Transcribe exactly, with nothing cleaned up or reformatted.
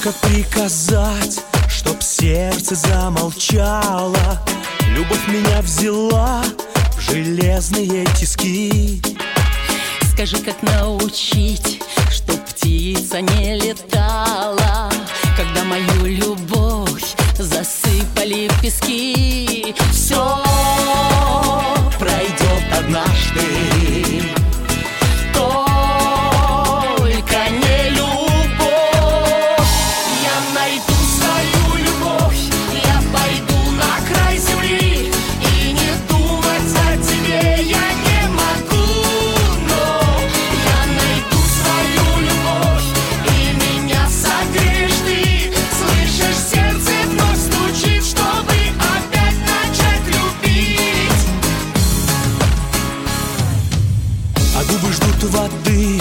Хочется приказать, чтоб сердце замолчало. Любовь меня взяла в железные тиски. Скажи, как научить, чтоб птица не летала, когда мою любовь засыпали в пески. Все пройдет однажды, только не любовь. Я найду свою любовь, я пойду на край земли, и не думать о тебе я не могу. Но я найду свою любовь, и меня согреешь ты. Слышишь, сердце вновь стучит, чтобы опять начать любить. А губы ждут воды,